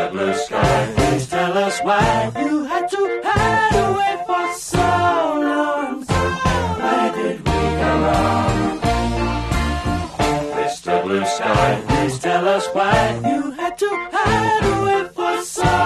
Mr. Blue Sky, please tell us why you had to hide away for so long. Where did we go wrong? Mr. Blue Sky, please tell us why you had to hide away for so long.